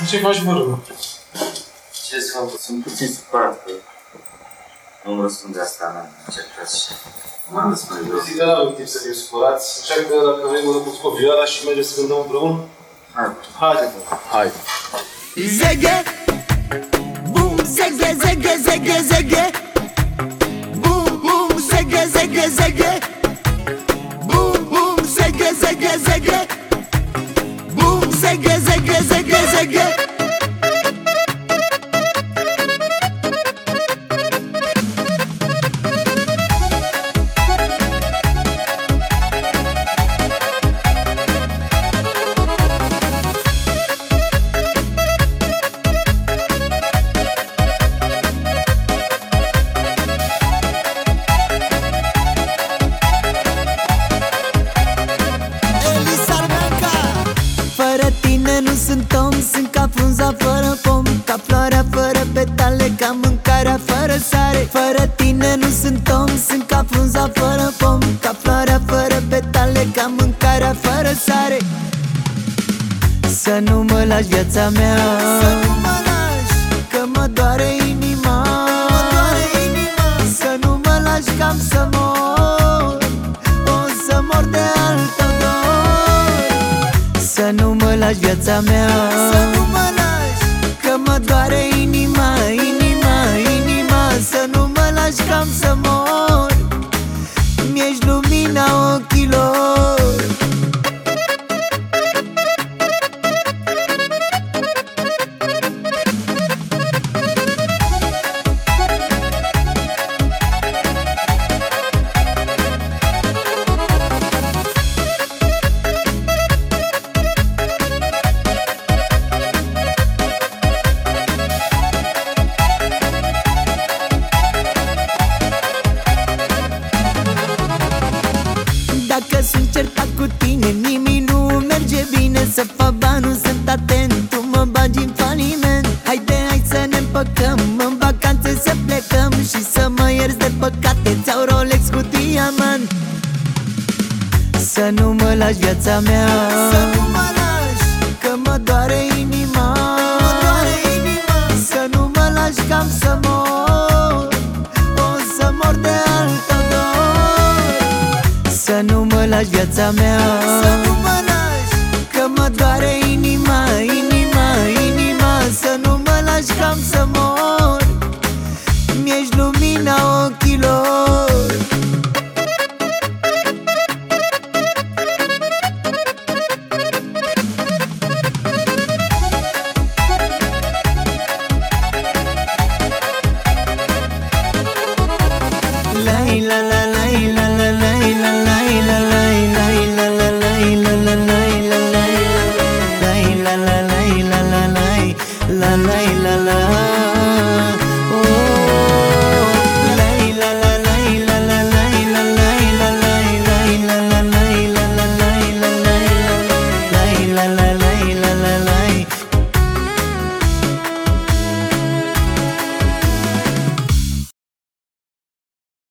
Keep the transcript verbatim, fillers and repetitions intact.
ce faci, mă rog? Ce să fac? Sunt puțin supărat că nu-mi răspunde asta, n-am încercat și m-am răspunde de zic că n-am timp să fim supărați, așa că dacă vrei mă răput cu vioara și mergem să cântăm împreună? Hai. Haide, bă. Haide. Zeghe, bum, zeghe, zeghe, zeghe, zeghe. Bum, bum, zeghe, zeghe, zeghe. Bum, bum, zeghe, zeghe, zeghe. Bum, zeghe, zeghe, zeghe, zeghe. Fără tine nu sunt om, sunt ca frunza fără pom, ca floarea fără petale, ca mâncarea fără sare. Fără tine nu sunt om, sunt ca frunza fără pom, ca floarea fără petale, ca mâncarea fără sare. Să nu mă lași, viața mea, să nu mă lași, că mă doare inima, mă doare inima. Să nu mă lași că am să mor, o să mor de altă dor. Să nu mă lași, viața mea, să nu mă lași, că mă doare inima, inima, inima. Să nu mă lași că am să mor, mi-ești lumina ochilor. Dacă sunt certat cu tine, nimic nu merge bine. Să fac bani, nu sunt atent, tu mă bagi în faliment. Haide, hai să ne împăcăm, în vacanțe să plecăm și să mă ierți de păcate, ți-au Rolex cu diamant. Să nu mă lași, viața mea, să nu mă lași, că mă doare inima, mă doare inima. Să nu mă lași că am să mor, o să mor de altă dor. Să nu mă lași, viața mea, să nu mă lași.